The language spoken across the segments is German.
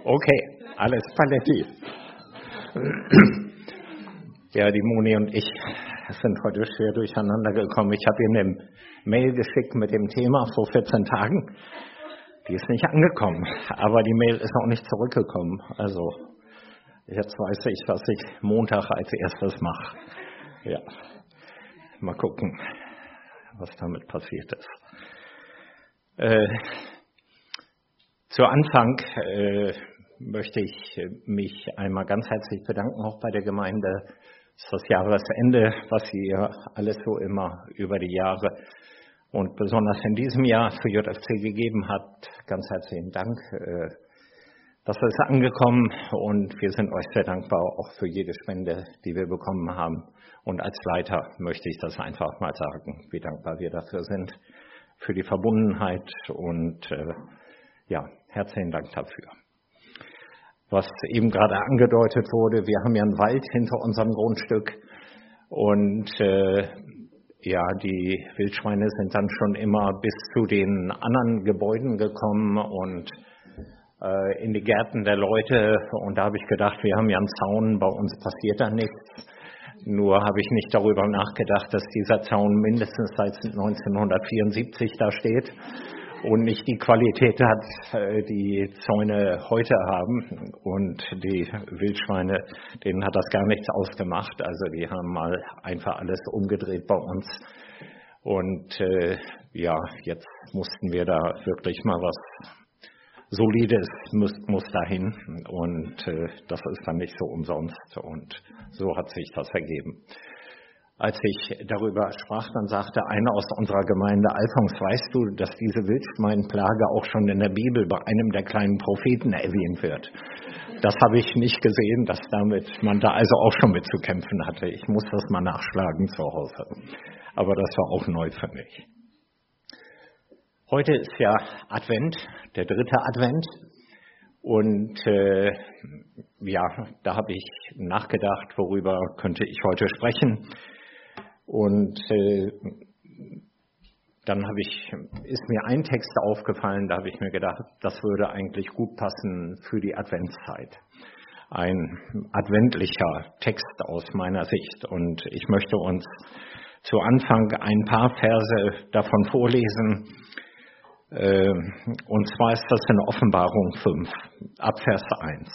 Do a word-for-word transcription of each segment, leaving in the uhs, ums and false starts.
Okay, alles Paletti. Ja, die Moni und ich sind heute schwer durcheinander gekommen. Ich habe Ihnen eine Mail geschickt mit dem Thema vor vierzehn Tagen. Die ist nicht angekommen, aber die Mail ist auch nicht zurückgekommen. Also jetzt weiß ich, was ich Montag als erstes mache. Ja, mal gucken, was damit passiert ist. Äh, zu Anfang äh, möchte ich mich einmal ganz herzlich bedanken, auch bei der Gemeinde. Es ist das Jahresende, was ihr alles so immer über die Jahre und besonders in diesem Jahr für J F C gegeben habt. Ganz herzlichen Dank. Das ist angekommen und wir sind euch sehr dankbar auch für jede Spende, die wir bekommen haben. Und als Leiter möchte ich das einfach mal sagen, wie dankbar wir dafür sind, für die Verbundenheit und äh, ja, herzlichen Dank dafür. Was eben gerade angedeutet wurde, wir haben ja einen Wald hinter unserem Grundstück und äh, ja, die Wildschweine sind dann schon immer bis zu den anderen Gebäuden gekommen und äh, in die Gärten der Leute. Und da habe ich gedacht, wir haben ja einen Zaun, bei uns passiert da nichts. Nur habe ich nicht darüber nachgedacht, dass dieser Zaun mindestens seit neunzehnhundertvierundsiebzig da steht und nicht die Qualität hat, die Zäune heute haben. Und die Wildschweine, denen hat das gar nichts ausgemacht. Also die haben mal einfach alles umgedreht bei uns. Und äh, ja, jetzt mussten wir da wirklich mal was Solides muss, muss dahin. Und äh, das ist dann nicht so umsonst. Und so hat sich das ergeben. Als ich darüber sprach, dann sagte einer aus unserer Gemeinde, Alfons, weißt du, dass diese Wildschweinplage auch schon in der Bibel bei einem der kleinen Propheten erwähnt wird? Das habe ich nicht gesehen, dass damit man da also auch schon mit zu kämpfen hatte. Ich muss das mal nachschlagen zu Hause. Aber das war auch neu für mich. Heute ist ja Advent, der dritte Advent. Und äh, ja, da habe ich nachgedacht, worüber könnte ich heute sprechen. Und äh, dann habe ich, ist mir ein Text aufgefallen, da habe ich mir gedacht, das würde eigentlich gut passen für die Adventszeit. Ein adventlicher Text aus meiner Sicht. Und ich möchte uns zu Anfang ein paar Verse davon vorlesen. Äh, und zwar ist das in Offenbarung fünf, ab Vers eins.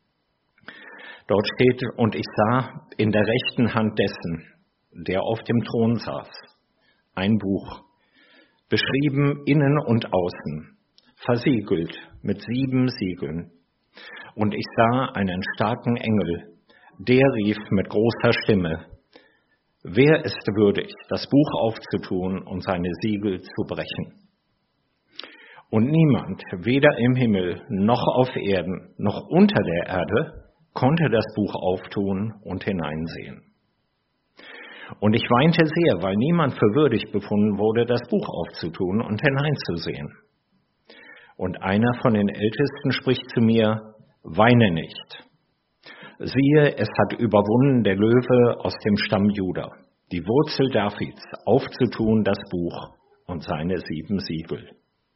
Dort steht, und ich sah in der rechten Hand dessen, der auf dem Thron saß, ein Buch, beschrieben innen und außen, versiegelt mit sieben Siegeln. Und ich sah einen starken Engel, der rief mit großer Stimme, wer ist würdig, das Buch aufzutun und seine Siegel zu brechen? Und niemand, weder im Himmel noch auf Erden noch unter der Erde, konnte das Buch auftun und hineinsehen. Und ich weinte sehr, weil niemand für würdig befunden wurde, das Buch aufzutun und hineinzusehen. Und einer von den Ältesten spricht zu mir, weine nicht. Siehe, es hat überwunden der Löwe aus dem Stamm Juda, die Wurzel Davids, aufzutun das Buch und seine sieben Siegel.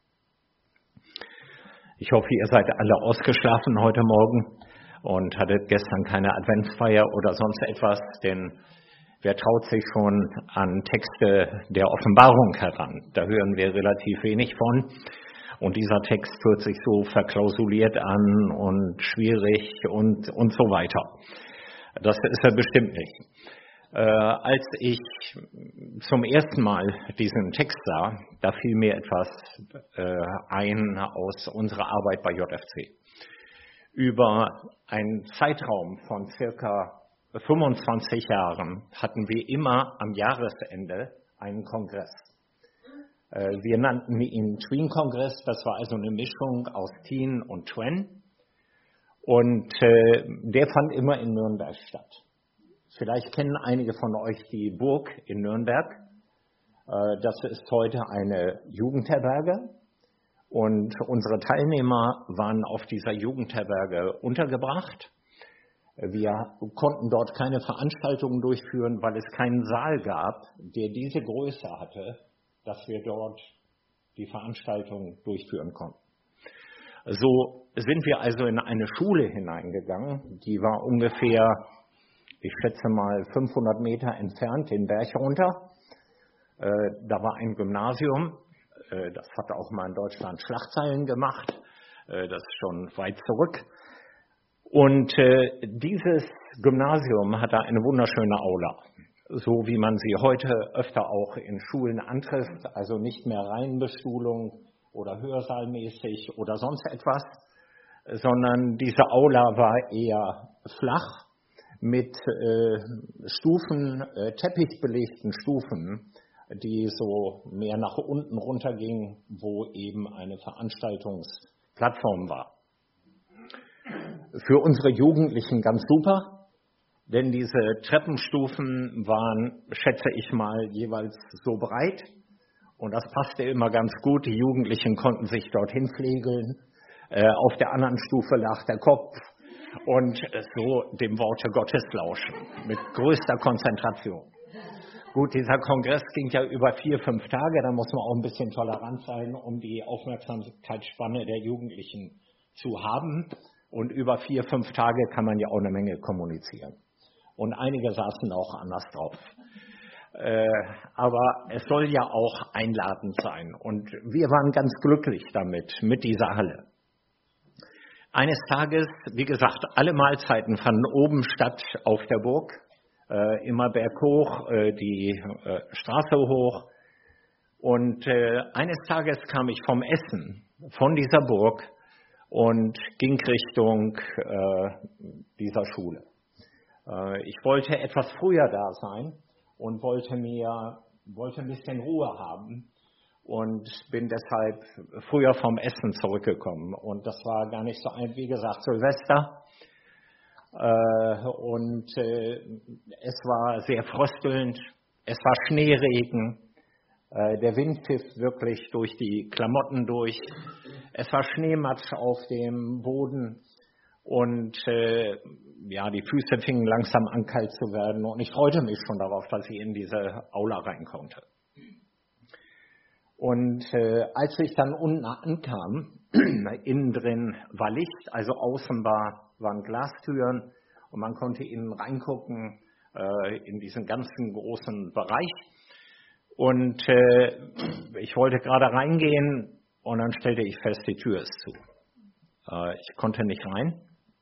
Ich hoffe, ihr seid alle ausgeschlafen heute Morgen und hattet gestern keine Adventsfeier oder sonst etwas, denn wer traut sich schon an Texte der Offenbarung heran? Da hören wir relativ wenig von. Und dieser Text hört sich so verklausuliert an und schwierig und, und so weiter. Das ist er bestimmt nicht. Äh, als ich zum ersten Mal diesen Text sah, da fiel mir etwas äh, ein aus unserer Arbeit bei J F C. Über einen Zeitraum von circa fünfundzwanzig Jahren hatten wir immer am Jahresende einen Kongress. Äh, wir nannten ihn Tween-Kongress, das war also eine Mischung aus Teen und Twen. Und äh, der fand immer in Nürnberg statt. Vielleicht kennen einige von euch die Burg in Nürnberg. Das ist heute eine Jugendherberge. Und unsere Teilnehmer waren auf dieser Jugendherberge untergebracht. Wir konnten dort keine Veranstaltungen durchführen, weil es keinen Saal gab, der diese Größe hatte, dass wir dort die Veranstaltungen durchführen konnten. So sind wir also in eine Schule hineingegangen, die war ungefähr, ich schätze mal, fünfhundert Meter entfernt, den Berg runter. Äh, da war ein Gymnasium, äh, das hat auch mal in Deutschland Schlagzeilen gemacht, äh, das ist schon weit zurück. Und äh, dieses Gymnasium hatte eine wunderschöne Aula, so wie man sie heute öfter auch in Schulen antrifft, also nicht mehr Reihenbestuhlung oder Hörsaalmäßig oder sonst etwas, sondern diese Aula war eher flach mit äh, Stufen, äh, teppichbelegten Stufen, die so mehr nach unten runtergingen, wo eben eine Veranstaltungsplattform war. Für unsere Jugendlichen ganz super, denn diese Treppenstufen waren, schätze ich mal, jeweils so breit und das passte immer ganz gut. Die Jugendlichen konnten sich dorthin pflegeln, äh, auf der anderen Stufe lag der Kopf und so dem Worte Gottes lauschen, mit größter Konzentration. Gut, dieser Kongress ging ja über vier, fünf Tage, da muss man auch ein bisschen tolerant sein, um die Aufmerksamkeitsspanne der Jugendlichen zu haben. Und über vier, fünf Tage kann man ja auch eine Menge kommunizieren. Und einige saßen auch anders drauf. Äh, aber es soll ja auch einladend sein. Und wir waren ganz glücklich damit, mit dieser Halle. Eines Tages, wie gesagt, alle Mahlzeiten fanden oben statt auf der Burg. Äh, immer berghoch, äh, die äh, Straße hoch. Und äh, eines Tages kam ich vom Essen, von dieser Burg, und ging Richtung äh, dieser Schule. Äh, ich wollte etwas früher da sein und wollte mir wollte ein bisschen Ruhe haben und bin deshalb früher vom Essen zurückgekommen. Und das war gar nicht so ein, wie gesagt, Silvester. Äh, und äh, es war sehr fröstelnd, es war Schneeregen. Der Wind pfiff wirklich durch die Klamotten durch. Es war Schneematsch auf dem Boden und äh, ja, die Füße fingen langsam an kalt zu werden und ich freute mich schon darauf, dass ich in diese Aula rein konnte. Und äh, als ich dann unten ankam, innen drin war Licht, also außen war, waren Glastüren und man konnte innen reingucken äh, in diesen ganzen großen Bereich. Und äh, ich wollte gerade reingehen und dann stellte ich fest, die Tür ist zu. Äh, ich konnte nicht rein.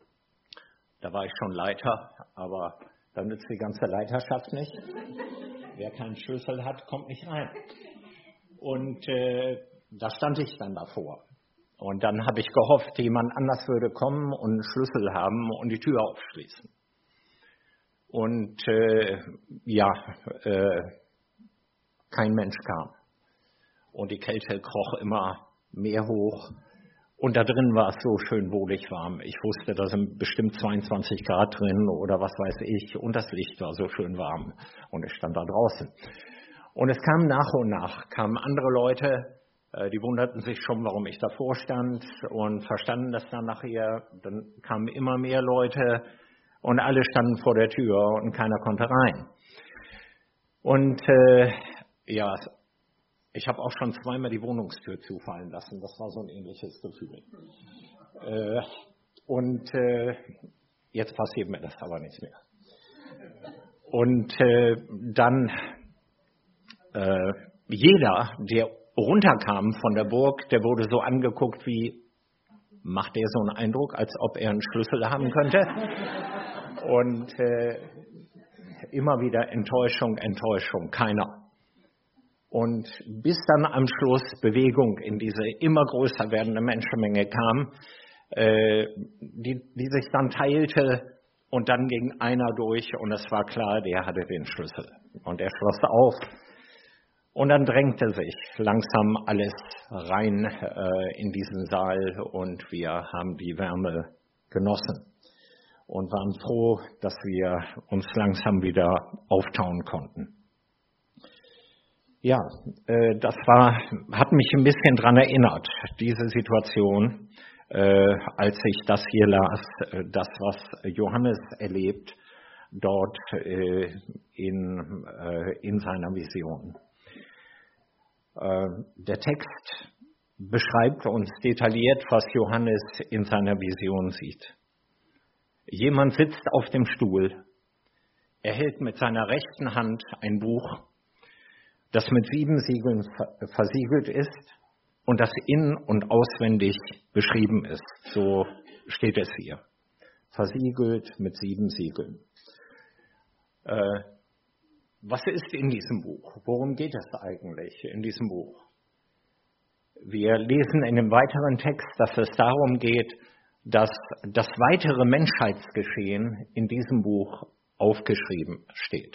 Da war ich schon Leiter, aber da nützt die ganze Leiterschaft nicht. Wer keinen Schlüssel hat, kommt nicht rein. Und äh, da stand ich dann davor. Und dann habe ich gehofft, jemand anders würde kommen und einen Schlüssel haben und die Tür aufschließen. Und äh, ja, äh, kein Mensch kam. Und die Kälte kroch immer mehr hoch. Und da drin war es so schön wohlig warm. Ich wusste, da sind bestimmt zweiundzwanzig Grad drin oder was weiß ich. Und das Licht war so schön warm. Und ich stand da draußen. Und es kamen nach und nach, kamen andere Leute, die wunderten sich schon, warum ich davor stand und verstanden das dann nachher. Dann kamen immer mehr Leute und alle standen vor der Tür und keiner konnte rein. Und äh, ja, ich habe auch schon zweimal die Wohnungstür zufallen lassen. Das war so ein ähnliches Gefühl. Äh, und äh, jetzt passiert mir das aber nicht mehr. Und äh, dann äh, jeder, der runterkam von der Burg, der wurde so angeguckt wie, macht der so einen Eindruck, als ob er einen Schlüssel haben könnte. Und äh, immer wieder Enttäuschung, Enttäuschung, keiner. Und bis dann am Schluss Bewegung in diese immer größer werdende Menschenmenge kam, äh, die, die sich dann teilte und dann ging einer durch und es war klar, der hatte den Schlüssel. Und er schloss auf und dann drängte sich langsam alles rein äh, in diesen Saal und wir haben die Wärme genossen und waren froh, dass wir uns langsam wieder auftauen konnten. Ja, äh, das war, hat mich ein bisschen dran erinnert, diese Situation, äh, als ich das hier las, äh, das, was Johannes erlebt, dort äh, in, äh, in seiner Vision. Äh, der Text beschreibt uns detailliert, was Johannes in seiner Vision sieht. Jemand sitzt auf dem Stuhl, er hält mit seiner rechten Hand ein Buch, das mit sieben Siegeln versiegelt ist und das in- und auswendig beschrieben ist. So steht es hier. Versiegelt mit sieben Siegeln. Äh, was ist in diesem Buch? Worum geht es eigentlich in diesem Buch? Wir lesen in dem weiteren Text, dass es darum geht, dass das weitere Menschheitsgeschehen in diesem Buch aufgeschrieben steht.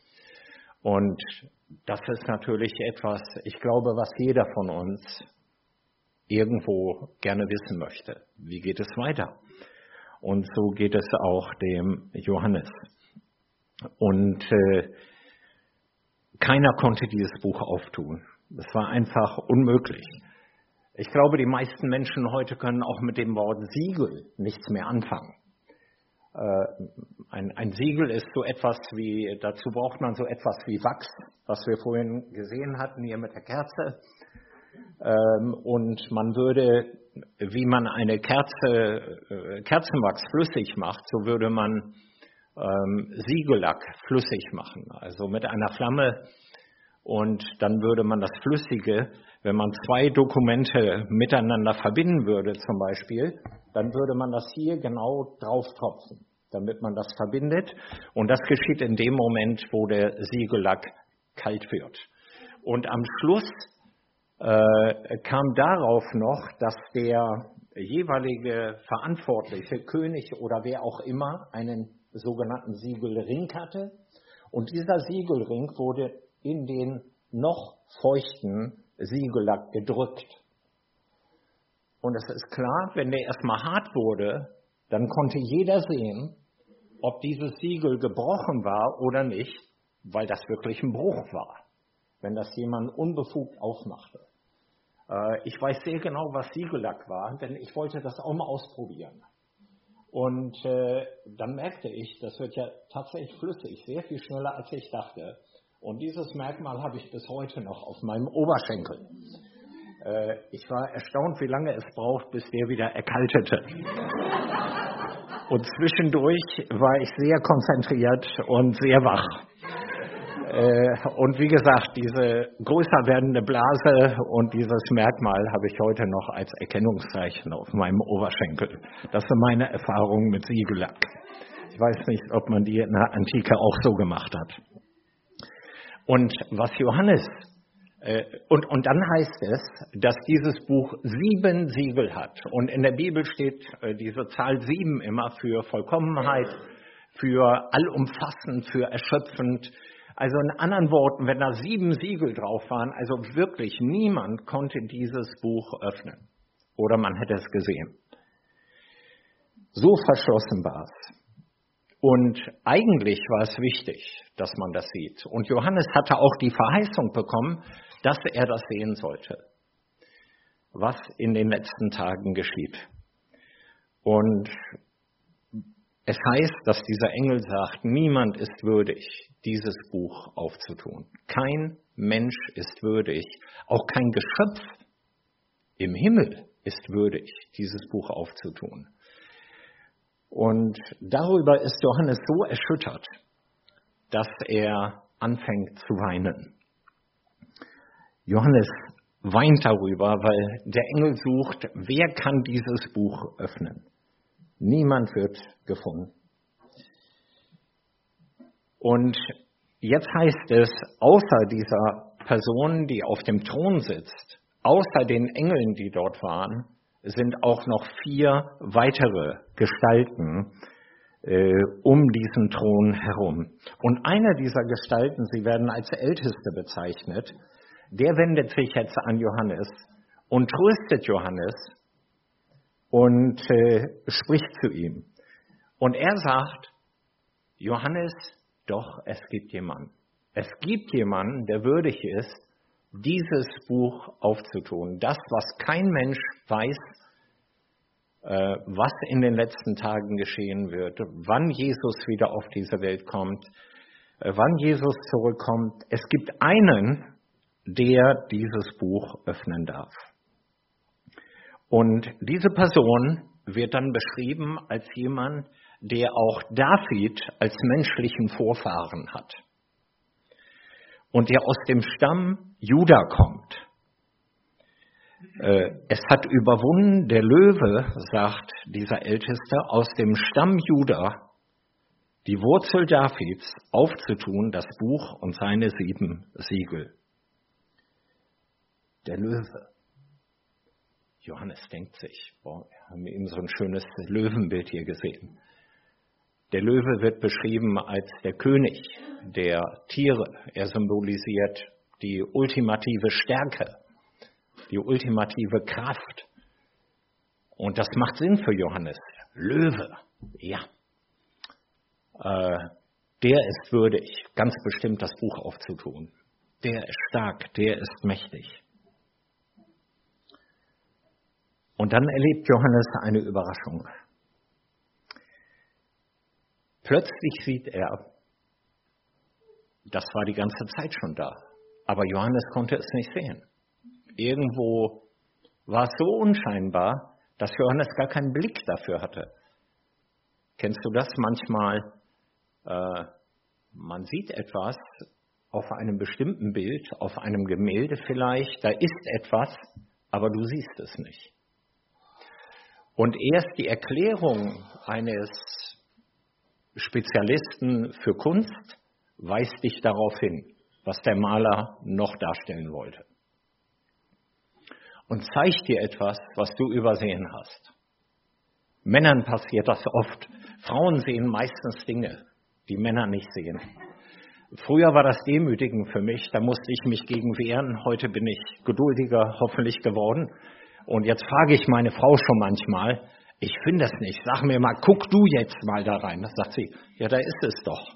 Und das ist natürlich etwas, ich glaube, was jeder von uns irgendwo gerne wissen möchte. Wie geht es weiter? Und so geht es auch dem Johannes. Und äh, keiner konnte dieses Buch auftun. Das war einfach unmöglich. Ich glaube, die meisten Menschen heute können auch mit dem Wort Siegel nichts mehr anfangen. Äh, ein, ein Siegel ist so etwas wie, dazu braucht man so etwas wie Wachs, was wir vorhin gesehen hatten hier mit der Kerze. Ähm, und man würde, wie man eine Kerze, äh, Kerzenwachs flüssig macht, so würde man ähm, Siegellack flüssig machen. Also mit einer Flamme. Und dann würde man das Flüssige, wenn man zwei Dokumente miteinander verbinden würde zum Beispiel, dann würde man das hier genau drauf tropfen, damit man das verbindet. Und das geschieht in dem Moment, wo der Siegellack kalt wird. Und am Schluss äh, kam darauf noch, dass der jeweilige verantwortliche König oder wer auch immer einen sogenannten Siegelring hatte. Und dieser Siegelring wurde in den noch feuchten Siegellack gedrückt. Und es ist klar, wenn der erstmal hart wurde, dann konnte jeder sehen, ob dieses Siegel gebrochen war oder nicht, weil das wirklich ein Bruch war, wenn das jemand unbefugt aufmachte. Äh, ich weiß sehr genau, was Siegellack war, denn ich wollte das auch mal ausprobieren. Und äh, dann merkte ich, das wird ja tatsächlich flüssig, sehr viel schneller als ich dachte. Und dieses Merkmal habe ich bis heute noch auf meinem Oberschenkel. Äh, ich war erstaunt, wie lange es braucht, bis der wieder erkaltete. Und zwischendurch war ich sehr konzentriert und sehr wach. Äh, und wie gesagt, diese größer werdende Blase und dieses Merkmal habe ich heute noch als Erkennungszeichen auf meinem Oberschenkel. Das sind meine Erfahrungen mit Siegellack. Ich weiß nicht, ob man die in der Antike auch so gemacht hat. Und was Johannes, äh, und, und dann heißt es, dass dieses Buch sieben Siegel hat. Und in der Bibel steht äh, diese Zahl sieben immer für Vollkommenheit, für allumfassend, für erschöpfend. Also in anderen Worten, wenn da sieben Siegel drauf waren, also wirklich niemand konnte dieses Buch öffnen. Oder man hätte es gesehen. So verschlossen war es. Und eigentlich war es wichtig, dass man das sieht. Und Johannes hatte auch die Verheißung bekommen, dass er das sehen sollte, was in den letzten Tagen geschieht. Und es heißt, dass dieser Engel sagt, niemand ist würdig, dieses Buch aufzutun. Kein Mensch ist würdig, auch kein Geschöpf im Himmel ist würdig, dieses Buch aufzutun. Und darüber ist Johannes so erschüttert, dass er anfängt zu weinen. Johannes weint darüber, weil der Engel sucht, wer kann dieses Buch öffnen. Niemand wird gefunden. Und jetzt heißt es, außer dieser Person, die auf dem Thron sitzt, außer den Engeln, die dort waren, sind auch noch vier weitere Gestalten äh, um diesen Thron herum. Und einer dieser Gestalten, sie werden als Älteste bezeichnet, der wendet sich jetzt an Johannes und tröstet Johannes und äh, spricht zu ihm. Und er sagt, Johannes, doch, es gibt jemanden. Es gibt jemanden, der würdig ist, dieses Buch aufzutun. Das, was kein Mensch weiß, äh, was in den letzten Tagen geschehen wird, wann Jesus wieder auf diese Welt kommt, äh, wann Jesus zurückkommt. Es gibt einen, der dieses Buch öffnen darf. Und diese Person wird dann beschrieben als jemand, der auch David als menschlichen Vorfahren hat und der aus dem Stamm Juda kommt. Es hat überwunden, der Löwe, sagt dieser Älteste, aus dem Stamm Juda, die Wurzel Davids aufzutun, das Buch und seine sieben Siegel. Der Löwe. Johannes denkt sich, boah, wir haben eben so ein schönes Löwenbild hier gesehen. Der Löwe wird beschrieben als der König der Tiere. Er symbolisiert die ultimative Stärke, die ultimative Kraft. Und das macht Sinn für Johannes. Löwe, ja. Äh, der ist würdig, ganz bestimmt das Buch aufzutun. Der ist stark, der ist mächtig. Und dann erlebt Johannes eine Überraschung. Plötzlich sieht er, das war die ganze Zeit schon da, aber Johannes konnte es nicht sehen. Irgendwo war es so unscheinbar, dass Johannes gar keinen Blick dafür hatte. Kennst du das manchmal? Äh, man sieht etwas auf einem bestimmten Bild, auf einem Gemälde vielleicht, da ist etwas, aber du siehst es nicht. Und erst die Erklärung eines Spezialisten für Kunst weist dich darauf hin, was der Maler noch darstellen wollte. Und zeigt dir etwas, was du übersehen hast. Männern passiert das oft. Frauen sehen meistens Dinge, die Männer nicht sehen. Früher war das demütigend für mich, da musste ich mich gegen wehren. Heute bin ich geduldiger, hoffentlich geworden. Und jetzt frage ich meine Frau schon manchmal, ich finde es nicht, sag mir mal, guck du jetzt mal da rein. Das sagt sie, ja, da ist es doch.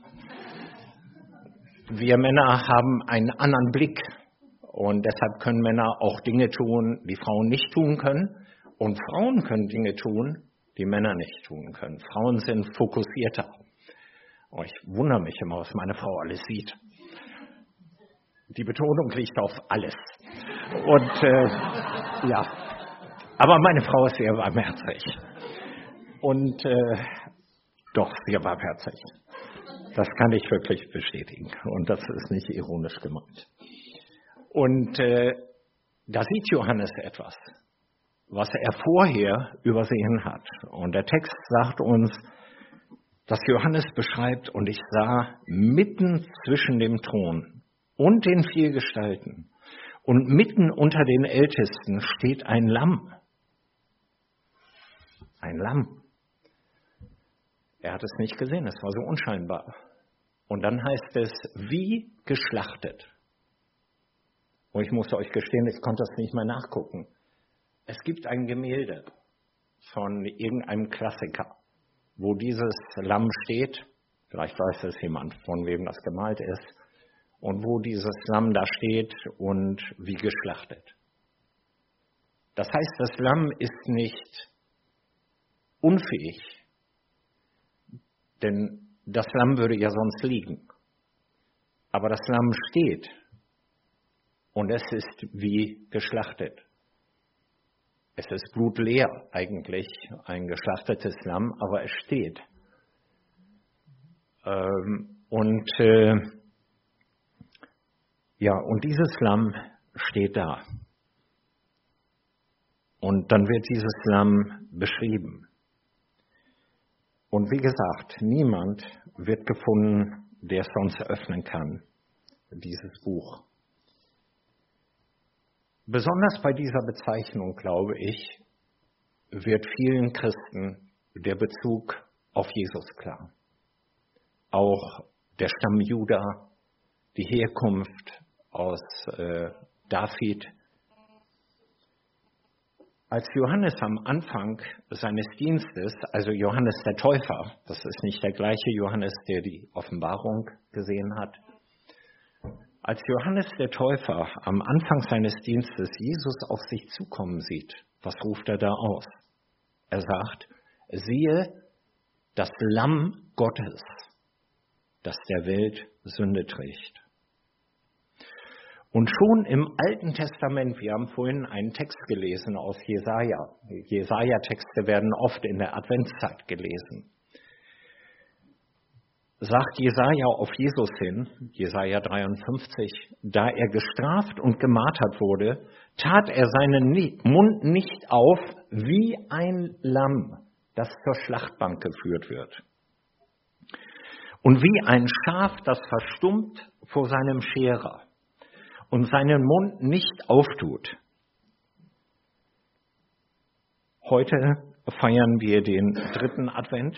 Wir Männer haben einen anderen Blick und deshalb können Männer auch Dinge tun, die Frauen nicht tun können. Und Frauen können Dinge tun, die Männer nicht tun können. Frauen sind fokussierter. Oh, ich wundere mich immer, was meine Frau alles sieht. Die Betonung liegt auf alles. Und äh, ja. Aber meine Frau ist sehr barmherzig. Und äh, doch, sehr barmherzig. Das kann ich wirklich bestätigen. Und das ist nicht ironisch gemeint. Und äh, da sieht Johannes etwas, was er vorher übersehen hat. Und der Text sagt uns, dass Johannes beschreibt, und ich sah mitten zwischen dem Thron und den vier Gestalten und mitten unter den Ältesten steht ein Lamm. Ein Lamm. Er hat es nicht gesehen, es war so unscheinbar. Und dann heißt es, wie geschlachtet. Und ich muss euch gestehen, ich konnte das nicht mehr nachgucken. Es gibt ein Gemälde von irgendeinem Klassiker, wo dieses Lamm steht, vielleicht weiß es jemand, von wem das gemalt ist, und wo dieses Lamm da steht und wie geschlachtet. Das heißt, das Lamm ist nicht unfähig, denn das Lamm würde ja sonst liegen. Aber das Lamm steht und es ist wie geschlachtet. Es ist blutleer eigentlich, ein geschlachtetes Lamm, aber es steht. Ähm, und äh, ja, und dieses Lamm steht da. Und dann wird dieses Lamm beschrieben. Und wie gesagt, niemand wird gefunden, der es sonst öffnen kann, dieses Buch. Besonders bei dieser Bezeichnung, glaube ich, wird vielen Christen der Bezug auf Jesus klar. Auch der Stamm Juda, die Herkunft aus äh, David. Als Johannes am Anfang seines Dienstes, also Johannes der Täufer, das ist nicht der gleiche Johannes, der die Offenbarung gesehen hat, als Johannes der Täufer am Anfang seines Dienstes Jesus auf sich zukommen sieht, was ruft er da aus? Er sagt, siehe, das Lamm Gottes, das der Welt Sünde trägt. Und schon im Alten Testament, wir haben vorhin einen Text gelesen aus Jesaja. Jesaja-Texte werden oft in der Adventszeit gelesen. Sagt Jesaja auf Jesus hin, Jesaja dreiundfünfzig, da er gestraft und gemartert wurde, tat er seinen Mund nicht auf wie ein Lamm, das zur Schlachtbank geführt wird. Und wie ein Schaf, das verstummt vor seinem Scherer und seinen Mund nicht auftut. Heute feiern wir den dritten Advent.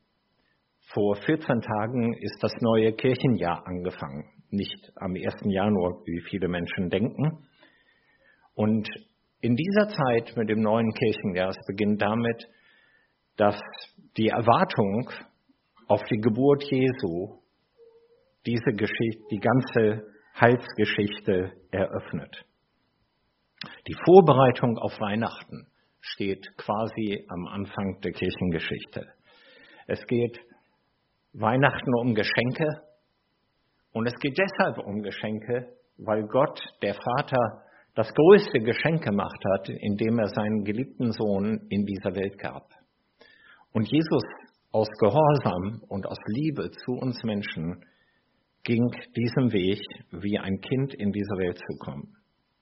Vor vierzehn Tagen ist das neue Kirchenjahr angefangen. Nicht am ersten Januar, wie viele Menschen denken. Und in dieser Zeit mit dem neuen Kirchenjahr, es beginnt damit, dass die Erwartung auf die Geburt Jesu diese Geschichte, die ganze Heilsgeschichte eröffnet. Die Vorbereitung auf Weihnachten steht quasi am Anfang der Kirchengeschichte. Es geht Weihnachten um Geschenke und es geht deshalb um Geschenke, weil Gott, der Vater, das größte Geschenk gemacht hat, indem er seinen geliebten Sohn in dieser Welt gab. Und Jesus aus Gehorsam und aus Liebe zu uns Menschen ging diesen Weg, wie ein Kind in diese Welt zu kommen.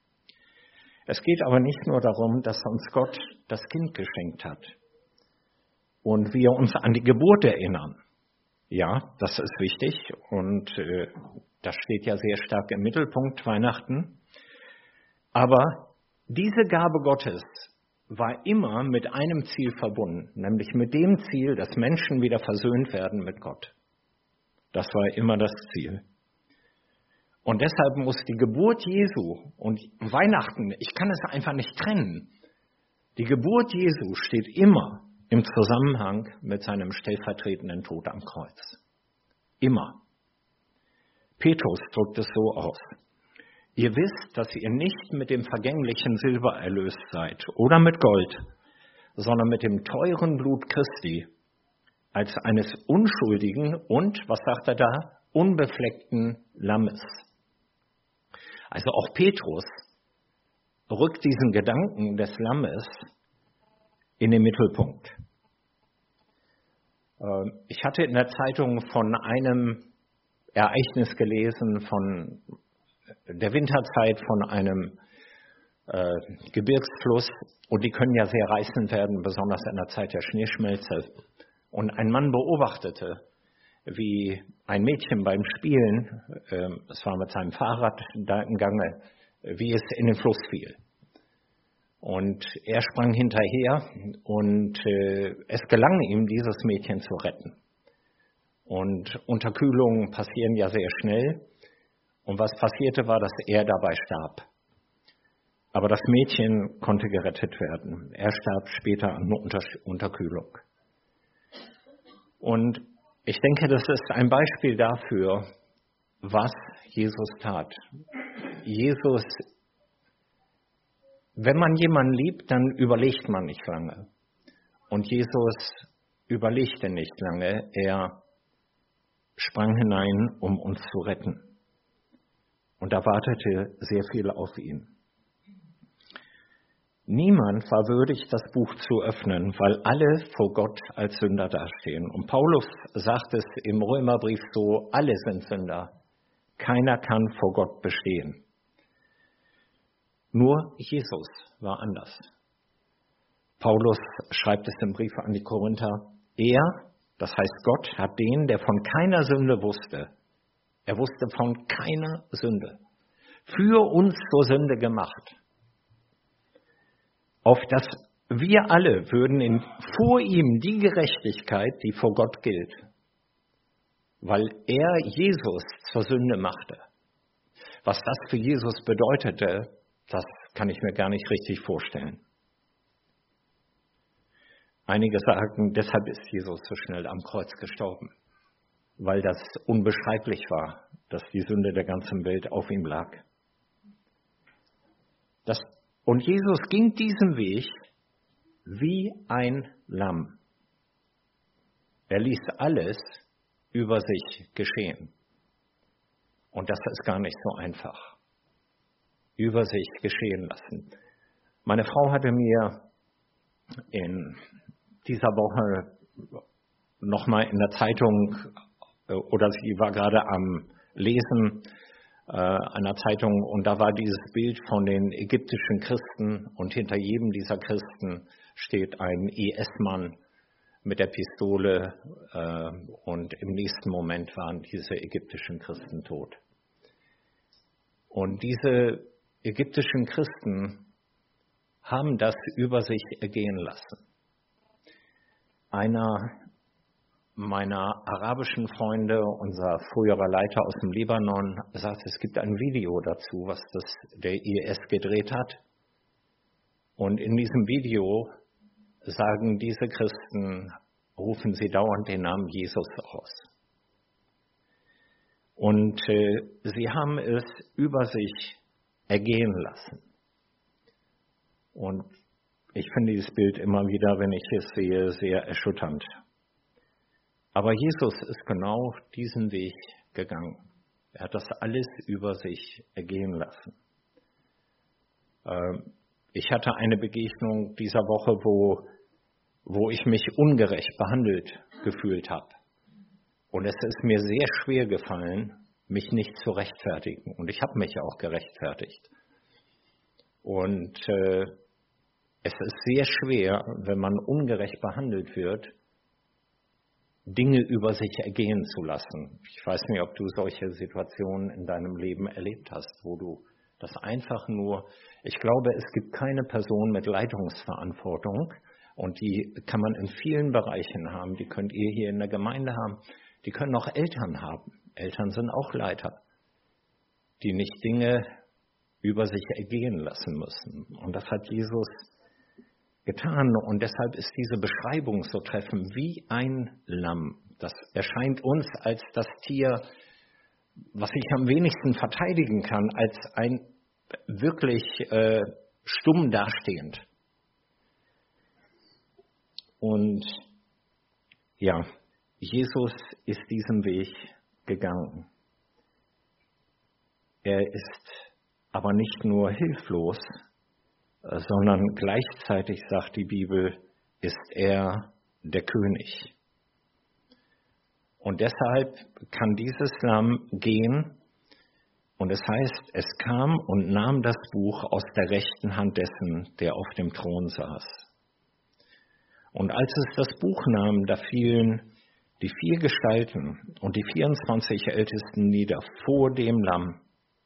Es geht aber nicht nur darum, dass uns Gott das Kind geschenkt hat und wir uns an die Geburt erinnern. Ja, das ist wichtig und äh, das steht ja sehr stark im Mittelpunkt Weihnachten. Aber diese Gabe Gottes war immer mit einem Ziel verbunden, nämlich mit dem Ziel, dass Menschen wieder versöhnt werden mit Gott. Das war immer das Ziel. Und deshalb muss die Geburt Jesu und Weihnachten, ich kann es einfach nicht trennen. Die Geburt Jesu steht immer im Zusammenhang mit seinem stellvertretenden Tod am Kreuz. Immer. Petrus drückt es so aus. Ihr wisst, dass ihr nicht mit dem vergänglichen Silber erlöst seid oder mit Gold, sondern mit dem teuren Blut Christi, als eines unschuldigen und, was sagt er da, unbefleckten Lammes. Also auch Petrus rückt diesen Gedanken des Lammes in den Mittelpunkt. Ich hatte in der Zeitung von einem Ereignis gelesen, von der Winterzeit, von einem äh, Gebirgsfluss, und die können ja sehr reißend werden, besonders in der Zeit der Schneeschmelze. Und ein Mann beobachtete, wie ein Mädchen beim Spielen, äh, es war mit seinem Fahrrad da im Gange, wie es in den Fluss fiel. Und er sprang hinterher und äh, es gelang ihm, dieses Mädchen zu retten. Und Unterkühlungen passieren ja sehr schnell. Und was passierte war, dass er dabei starb. Aber das Mädchen konnte gerettet werden. Er starb später an Unter- Unterkühlung. Und ich denke, das ist ein Beispiel dafür, was Jesus tat. Jesus, wenn man jemanden liebt, dann überlegt man nicht lange. Und Jesus überlegte nicht lange. Er sprang hinein, um uns zu retten. Und da wartete sehr viel auf ihn. Niemand war würdig, das Buch zu öffnen, weil alle vor Gott als Sünder dastehen. Und Paulus sagt es im Römerbrief so, alle sind Sünder. Keiner kann vor Gott bestehen. Nur Jesus war anders. Paulus schreibt es im Brief an die Korinther, er, das heißt Gott, hat den, der von keiner Sünde wusste, er wusste von keiner Sünde, für uns zur Sünde gemacht, auf dass wir alle würden in, vor ihm die Gerechtigkeit, die vor Gott gilt, weil er Jesus zur Sünde machte. Was das für Jesus bedeutete, das kann ich mir gar nicht richtig vorstellen. Einige sagen, deshalb ist Jesus so schnell am Kreuz gestorben, weil das unbeschreiblich war, dass die Sünde der ganzen Welt auf ihm lag. Das, und Jesus ging diesen Weg wie ein Lamm. Er ließ alles über sich geschehen. Und das ist gar nicht so einfach. über sich geschehen lassen. Meine Frau hatte mir in dieser Woche nochmal in der Zeitung, oder sie war gerade am Lesen äh, einer Zeitung, und da war dieses Bild von den ägyptischen Christen, und hinter jedem dieser Christen steht ein I S-Mann mit der Pistole, äh, und im nächsten Moment waren diese ägyptischen Christen tot. Und diese ägyptischen Christen haben das über sich ergehen lassen. Einer meiner arabischen Freunde, unser früherer Leiter aus dem Libanon, sagt, es gibt ein Video dazu, was das der I S gedreht hat. Und in diesem Video sagen diese Christen, rufen sie dauernd den Namen Jesus aus. Und äh, sie haben es über sich ergehen lassen. Und ich finde dieses Bild immer wieder, wenn ich es sehe, sehr erschütternd. Aber Jesus ist genau diesen Weg gegangen. Er hat das alles über sich ergehen lassen. Ähm, ich hatte eine Begegnung dieser Woche, wo, wo ich mich ungerecht behandelt gefühlt habe. Und es ist mir sehr schwer gefallen, mich nicht zu rechtfertigen. Und ich habe mich auch gerechtfertigt. Und äh, es ist sehr schwer, wenn man ungerecht behandelt wird, Dinge über sich ergehen zu lassen. Ich weiß nicht, ob du solche Situationen in deinem Leben erlebt hast, wo du das einfach nur, ich glaube, es gibt keine Person mit Leitungsverantwortung, und die kann man in vielen Bereichen haben, die könnt ihr hier in der Gemeinde haben, die können auch Eltern haben. Eltern sind auch Leiter, die nicht Dinge über sich ergehen lassen müssen. Und das hat Jesus getan, und deshalb ist diese Beschreibung so treffend wie ein Lamm. Das erscheint uns als das Tier, was ich am wenigsten verteidigen kann, als ein wirklich äh, stumm dastehend. Und ja, Jesus ist diesen Weg gegangen. Er ist aber nicht nur hilflos, sondern gleichzeitig, sagt die Bibel, ist er der König. Und deshalb kann dieses Lamm gehen, und es heißt, es kam und nahm das Buch aus der rechten Hand dessen, der auf dem Thron saß. Und als es das Buch nahm, da fielen die vier Gestalten und die vierundzwanzig Ältesten nieder vor dem Lamm.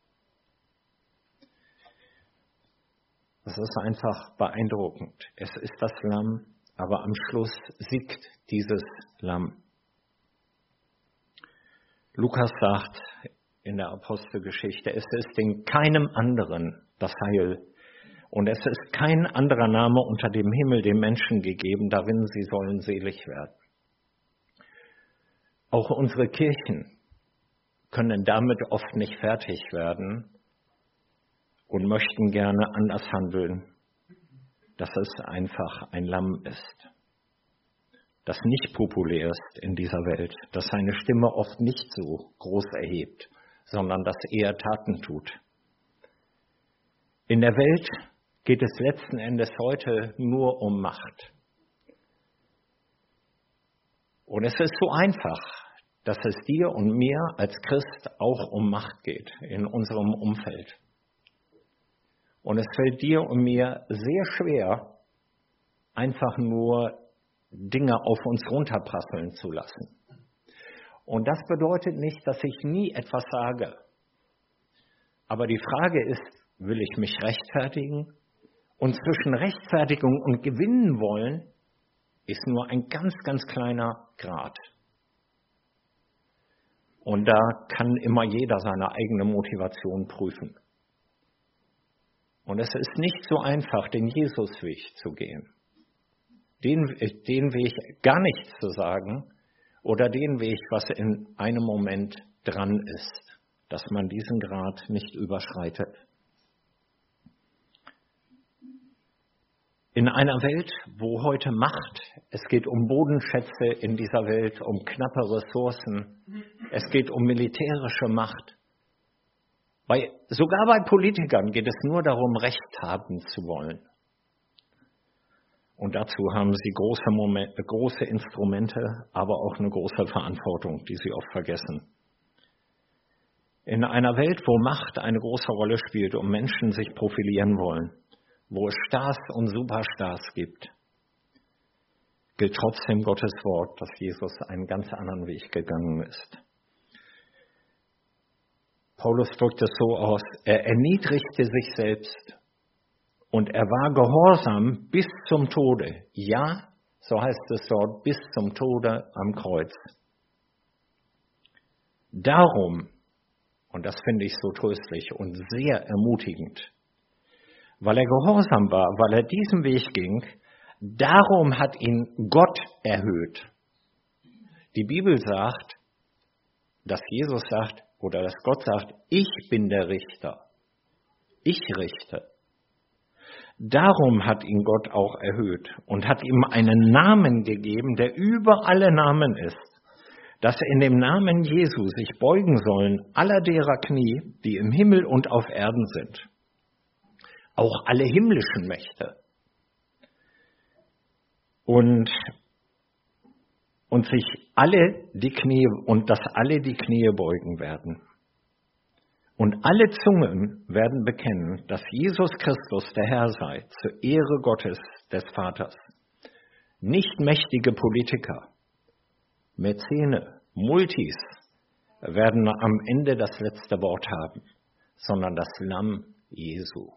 Das ist einfach beeindruckend. Es ist das Lamm, aber am Schluss siegt dieses Lamm. Lukas sagt in der Apostelgeschichte, es ist in keinem anderen das Heil. Und es ist kein anderer Name unter dem Himmel den Menschen gegeben, darin sie sollen selig werden. Auch unsere Kirchen können damit oft nicht fertig werden und möchten gerne anders handeln, dass es einfach ein Lamm ist, das nicht populär ist in dieser Welt, das seine Stimme oft nicht so groß erhebt, sondern das eher Taten tut. In der Welt geht es letzten Endes heute nur um Macht. Und es ist so einfach, dass es dir und mir als Christ auch um Macht geht in unserem Umfeld. Und es fällt dir und mir sehr schwer, einfach nur Dinge auf uns runterprasseln zu lassen. Und das bedeutet nicht, dass ich nie etwas sage. Aber die Frage ist, will ich mich rechtfertigen? Und zwischen Rechtfertigung und gewinnen wollen ist nur ein ganz, ganz kleiner Grad. Und da kann immer jeder seine eigene Motivation prüfen. Und es ist nicht so einfach, den Jesusweg zu gehen. Den, den Weg, gar nichts zu sagen, oder den Weg, was in einem Moment dran ist, dass man diesen Grad nicht überschreitet. In einer Welt, wo heute Macht, es geht um Bodenschätze in dieser Welt, um knappe Ressourcen, es geht um militärische Macht, Bei, sogar bei Politikern geht es nur darum, Recht haben zu wollen. Und dazu haben sie große, Moment, große Instrumente, aber auch eine große Verantwortung, die sie oft vergessen. In einer Welt, wo Macht eine große Rolle spielt und Menschen sich profilieren wollen, wo es Stars und Superstars gibt, gilt trotzdem Gottes Wort, dass Jesus einen ganz anderen Weg gegangen ist. Paulus drückt es so aus, er erniedrigte sich selbst und er war gehorsam bis zum Tode. Ja, so heißt es dort, bis zum Tode am Kreuz. Darum, und das finde ich so tröstlich und sehr ermutigend, weil er gehorsam war, weil er diesen Weg ging, darum hat ihn Gott erhöht. Die Bibel sagt, dass Jesus sagt, oder dass Gott sagt, ich bin der Richter. Ich richte. Darum hat ihn Gott auch erhöht und hat ihm einen Namen gegeben, der über alle Namen ist, dass in dem Namen Jesu sich beugen sollen aller derer Knie, die im Himmel und auf Erden sind. Auch alle himmlischen Mächte. Und Und sich alle die Knie, und dass alle die Knie beugen werden. Und alle Zungen werden bekennen, dass Jesus Christus der Herr sei, zur Ehre Gottes des Vaters. Nicht mächtige Politiker, Mäzene, Multis werden am Ende das letzte Wort haben, sondern das Lamm Jesu.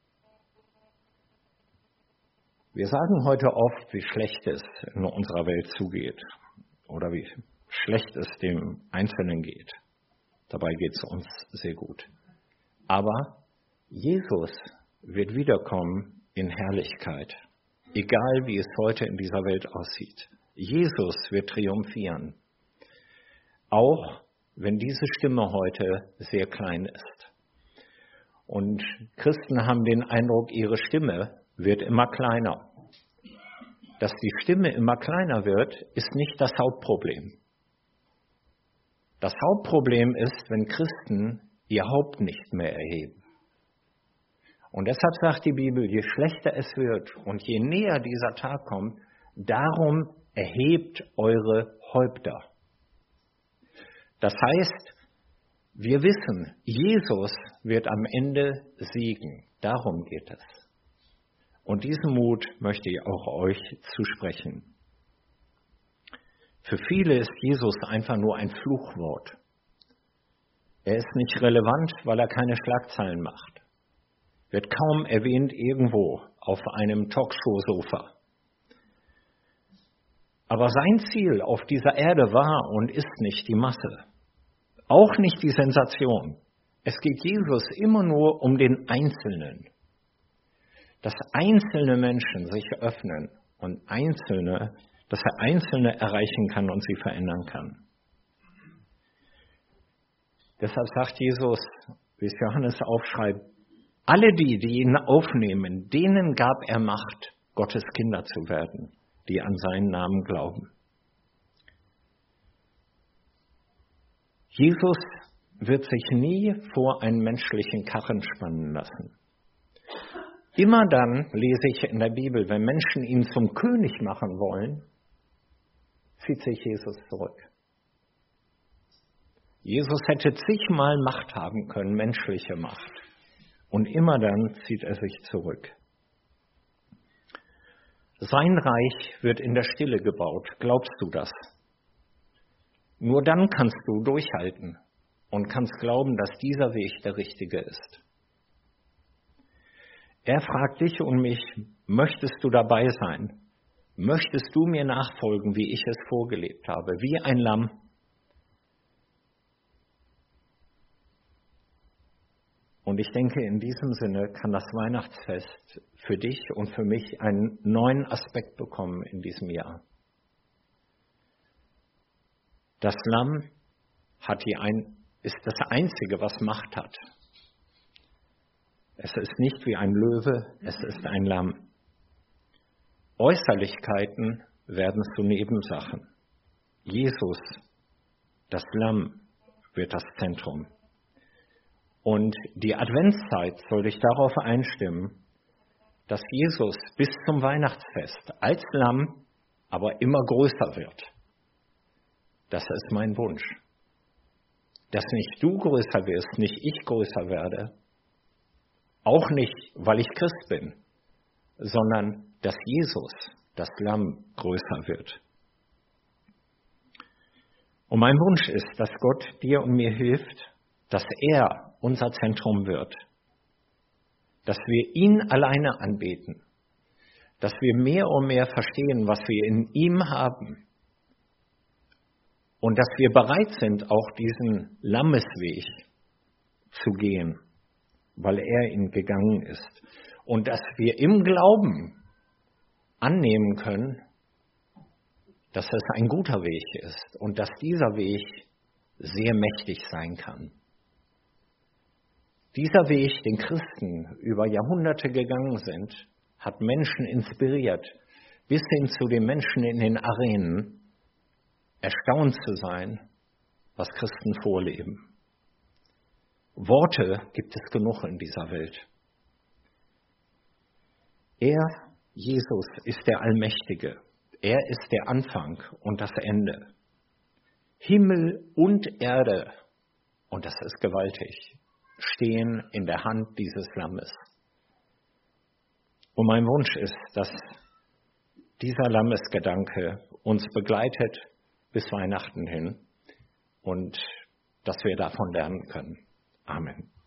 Wir sagen heute oft, wie schlecht es in unserer Welt zugeht oder wie schlecht es dem Einzelnen geht. Dabei geht es uns sehr gut. Aber Jesus wird wiederkommen in Herrlichkeit, egal wie es heute in dieser Welt aussieht. Jesus wird triumphieren, auch wenn diese Stimme heute sehr klein ist. Und Christen haben den Eindruck, ihre Stimme wird immer kleiner. Dass die Stimme immer kleiner wird, ist nicht das Hauptproblem. Das Hauptproblem ist, wenn Christen ihr Haupt nicht mehr erheben. Und deshalb sagt die Bibel, je schlechter es wird und je näher dieser Tag kommt, darum erhebt eure Häupter. Das heißt, wir wissen, Jesus wird am Ende siegen. Darum geht es. Und diesen Mut möchte ich auch euch zusprechen. Für viele ist Jesus einfach nur ein Fluchwort. Er ist nicht relevant, weil er keine Schlagzeilen macht. Wird kaum erwähnt irgendwo auf einem Talkshow-Sofa. Aber sein Ziel auf dieser Erde war und ist nicht die Masse. Auch nicht die Sensation. Es geht Jesus immer nur um den Einzelnen. Dass einzelne Menschen sich öffnen und Einzelne, dass er Einzelne erreichen kann und sie verändern kann. Deshalb sagt Jesus, wie es Johannes aufschreibt, alle die, die ihn aufnehmen, denen gab er Macht, Gottes Kinder zu werden, die an seinen Namen glauben. Jesus wird sich nie vor einen menschlichen Karren spannen lassen. Immer dann lese ich in der Bibel, wenn Menschen ihn zum König machen wollen, zieht sich Jesus zurück. Jesus hätte zigmal Macht haben können, menschliche Macht. Und immer dann zieht er sich zurück. Sein Reich wird in der Stille gebaut. Glaubst du das? Nur dann kannst du durchhalten und kannst glauben, dass dieser Weg der richtige ist. Er fragt dich und mich, möchtest du dabei sein? Möchtest du mir nachfolgen, wie ich es vorgelebt habe, wie ein Lamm? Und ich denke, in diesem Sinne kann das Weihnachtsfest für dich und für mich einen neuen Aspekt bekommen in diesem Jahr. Das Lamm hat die ein, ist das Einzige, was Macht hat. Es ist nicht wie ein Löwe, es ist ein Lamm. Äußerlichkeiten werden zu Nebensachen. Jesus, das Lamm, wird das Zentrum. Und die Adventszeit soll dich darauf einstimmen, dass Jesus bis zum Weihnachtsfest als Lamm aber immer größer wird. Das ist mein Wunsch. Dass nicht du größer wirst, nicht ich größer werde, auch nicht, weil ich Christ bin, sondern dass Jesus, das Lamm, größer wird. Und mein Wunsch ist, dass Gott dir und mir hilft, dass er unser Zentrum wird, dass wir ihn alleine anbeten, dass wir mehr und mehr verstehen, was wir in ihm haben und dass wir bereit sind, auch diesen Lammesweg zu gehen, weil er ihn gegangen ist und dass wir im Glauben annehmen können, dass es ein guter Weg ist und dass dieser Weg sehr mächtig sein kann. Dieser Weg, den Christen über Jahrhunderte gegangen sind, hat Menschen inspiriert, bis hin zu den Menschen in den Arenen, erstaunt zu sein, was Christen vorleben. Worte gibt es genug in dieser Welt. Er, Jesus, ist der Allmächtige. Er ist der Anfang und das Ende. Himmel und Erde, und das ist gewaltig, stehen in der Hand dieses Lammes. Und mein Wunsch ist, dass dieser Lammesgedanke uns begleitet bis Weihnachten hin und dass wir davon lernen können. Amen.